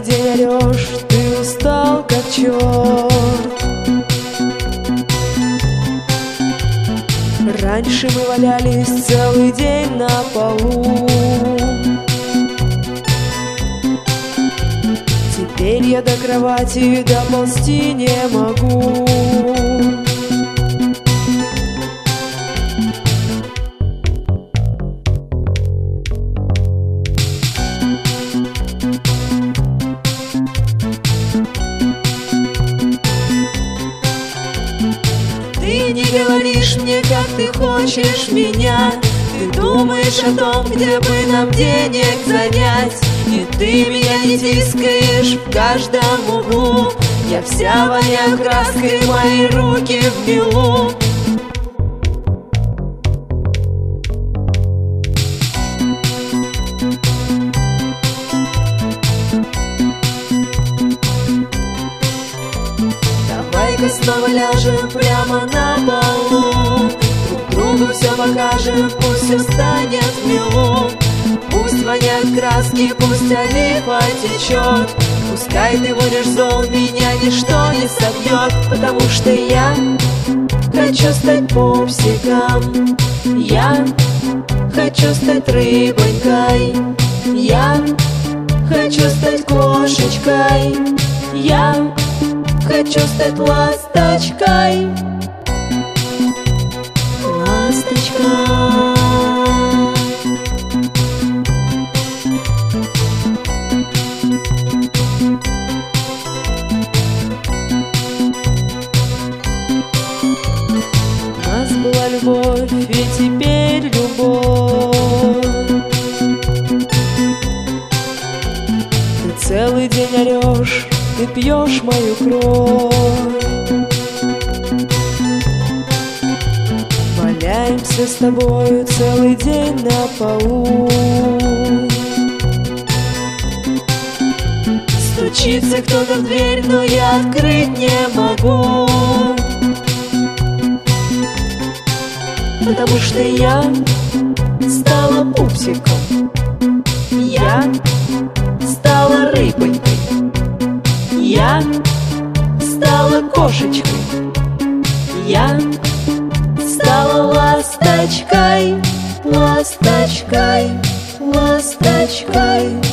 целый день орешь, ты устал как черт. Раньше мы валялись целый день на полу. Теперь я до кровати доползти не могу. Ты не говоришь мне, как ты хочешь меня. Ты думаешь о том, где бы нам денег занять. И ты меня не тискаешь в каждом углу. Я вся воняю краской, мои руки в милу. Давай-ка снова ляжем прямо на полу, друг другу все покажем, пусть все станет в милу. Пусть воняют краски, пусть олифа течет. Пускай ты будешь зол, меня ничто не собьет. Потому что я хочу стать пупсиком, я хочу стать рыбонькой, я хочу стать кошечкой, я хочу стать ласточкой. Ласточка. У нас была любовь, и теперь любовь. Ты целый день орешь, ты пьешь мою кровь. Валяемся с тобою целый день на полу. Стучится кто-то в дверь, но я открыть не могу. Потому что я стала пупсиком, я стала рыбонькой, я стала кошечкой, я стала ласточкой, ласточкой, ласточкой.